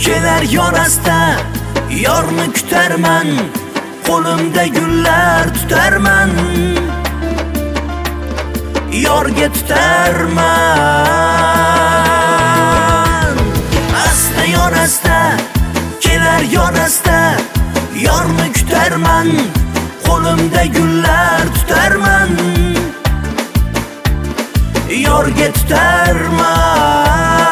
kelar yorasda yorni kutarman, qo'limda gullar tutarman, yorga tutarman. Asta yorasda kelar yorasda yorni kutarman, qo'limda gullar tutarman, yorga tutarman.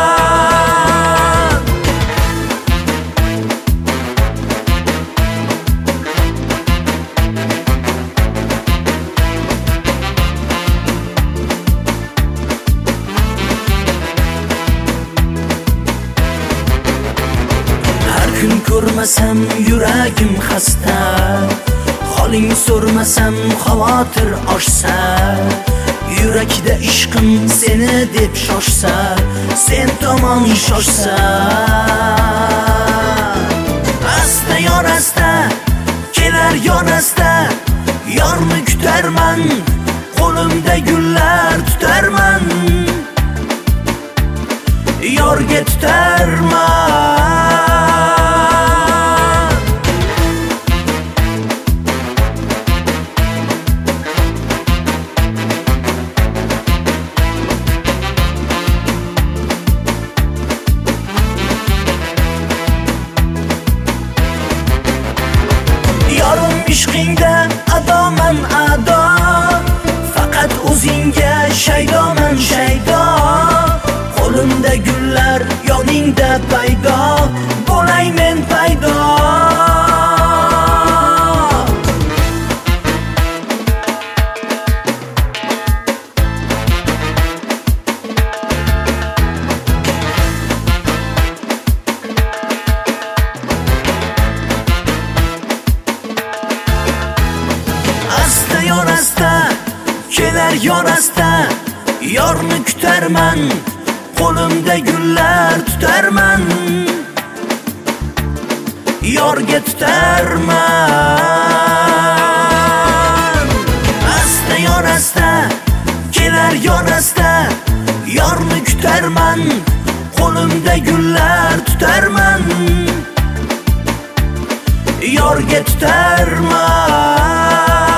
Har kun ko'rmasam yuragim xasta, holing so'rmasam xavotir oshsa, yurakda ishqim seni deb shoshsa, sen tomon shoshsa. Asta yorasda kelar yorasda yorni kutarman, qo'limda gullar tutarman, yorga tutarman. Yorim ishqingda adoman ado, faqat o'zingga shaydoman shaydo. Qo'limda gullar yoningda paydo, bo'lay men paydo. Asta yorasda kelar yorasda yorni kutarman, qo'limda gullar tutarman, yorga tutarman. Asta yorasda kelar yorasda yorni kutarman, qo'limda gullar tutarman, yorga tutarman.